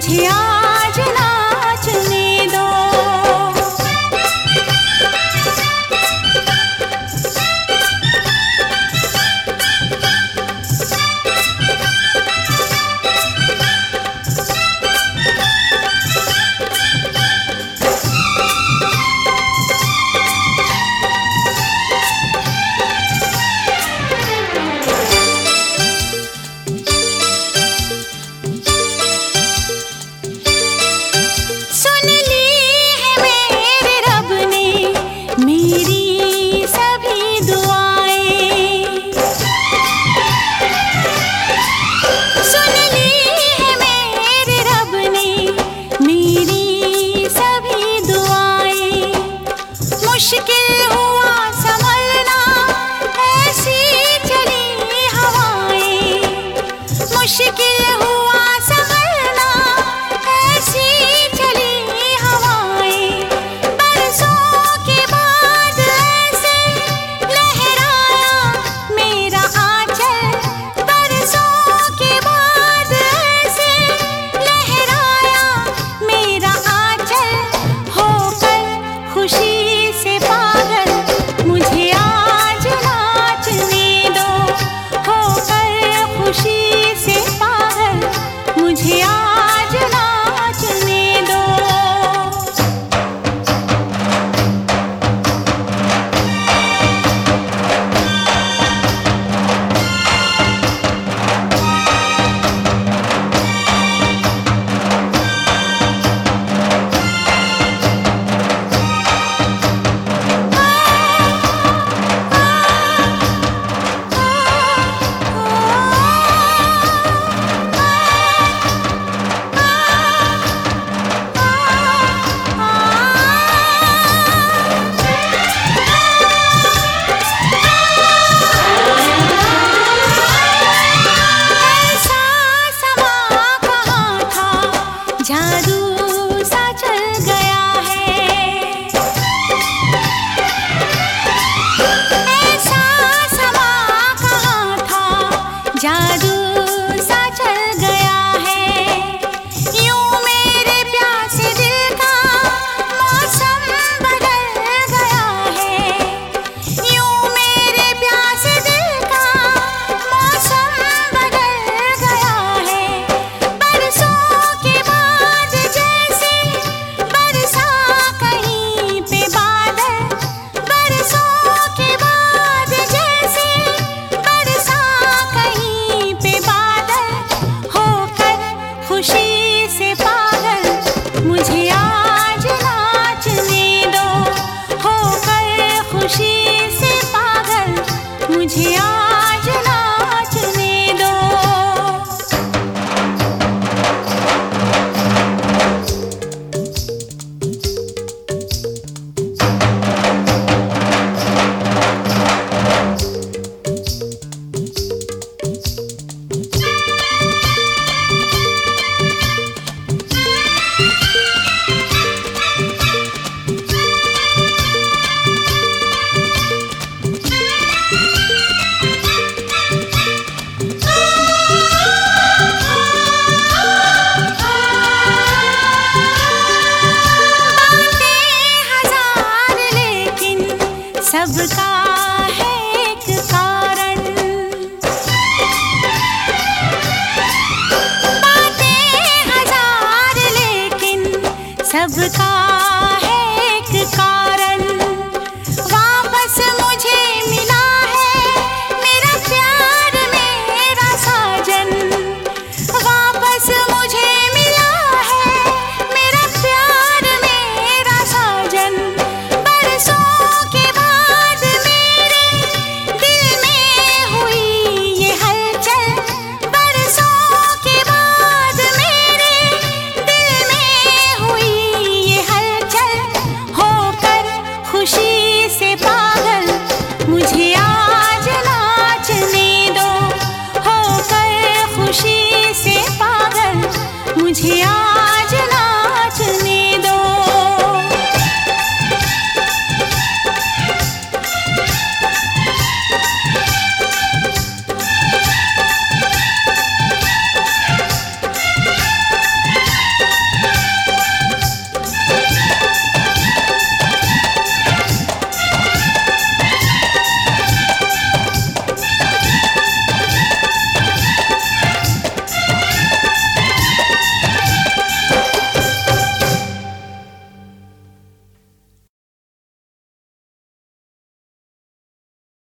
मुझे आज नाचने दो। मुश्किल हुआ संभलना, ऐसी चली हवाएं। मुश्किल हुआ संभलना, ऐसी चली हवाएं। बरसों के बाद ऐसे लहराया मेरा आंचल। बरसों के बाद ऐसे लहराया मेरा आंचल। होकर खुशी से पागल मुझे आज नाचने दो। होकर खुशी से पागल मुझे आज नाचने दो। जादू सा चल गया है, ऐसा समा कहाँ था। जादू सा चल गया है। यूं मेरे प्यासे दिल का मौसम बदल गया है। यूं मेरे प्यासे दिल का मौसम बदल गया है। बरसों के बाद जैसे बरसा कहीं पे बादल। बरसों के बाद जैसे बरसा कहीं पे बादल। होकर खुशी से पागल मुझे आज नाचने दो। होकर खुशी से पागल मुझे आज नाचने दो। सबका है एक कारण। बातें हजार लेकिन सबका है एक कारण। वापस मुझे मिला है मेरा प्यार मेरा साजन। वापस मुझे मिला है मेरा प्यार मेरा साजन। बरसों के बाद मेरे दिल में हुई ये हलचल। बरसों के बाद मेरे दिल में हुई ये हलचल। होकर खुशी से पागल मुझे आज नाचने दो। होकर खुशी से पागल मुझे